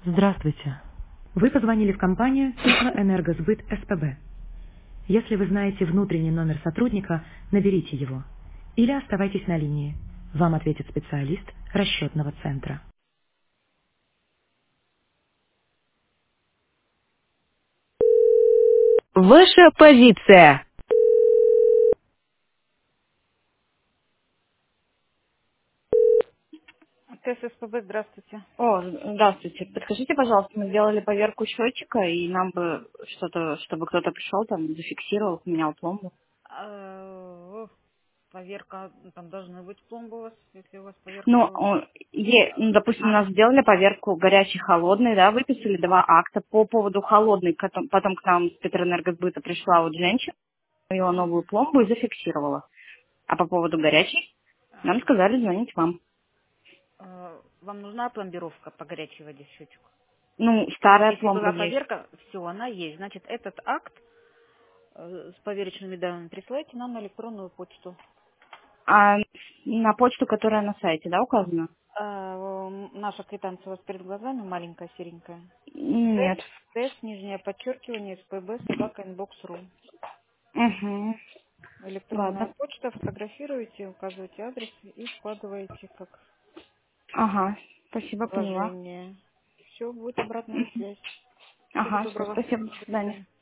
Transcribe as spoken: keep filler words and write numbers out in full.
Здравствуйте. Вы позвонили в компанию Теплоэнергосбыт СПБ. Если вы знаете внутренний номер сотрудника, наберите его. Или оставайтесь на линии. Вам ответит специалист расчетного центра. Ваша позиция. ТССПБ, здравствуйте. О, здравствуйте. Подскажите, пожалуйста, мы сделали поверку счетчика, и нам бы что-то, чтобы кто-то пришел, там, зафиксировал, поменял пломбу. А, Поверка, ну, там должны быть пломбы у вас, если у вас поверка Ну, была. о, е- ну, допустим, у А, нас сделали поверку горячий-холодный, да, выписали два акта по поводу холодной, потом, потом к нам с Петроэнергосбыта пришла вот женщина, ее новую пломбу и зафиксировала. А по поводу горячей нам а, сказали звонить вам. а, Вам нужна пломбировка по горячей воде в счетчик? Ну, То есть, старая если пломба была есть. поверка, все, она есть. Значит, этот акт э, с поверочными данными присылайте нам на электронную почту. А на почту, которая на сайте, да, указана? А, м, наша квитанция у вас перед глазами, маленькая, серенькая. Нет. Тест, тест, нижнее подчеркивание, спб, собака, инбокс.ру. Угу. Электронная Ладно. почта, фотографируете, указываете адрес и вкладываете как Ага. Спасибо, поняла. вложение. Все, будет обратная связь. Всего Ага, все, доброго. спасибо, до До свидания. свидания.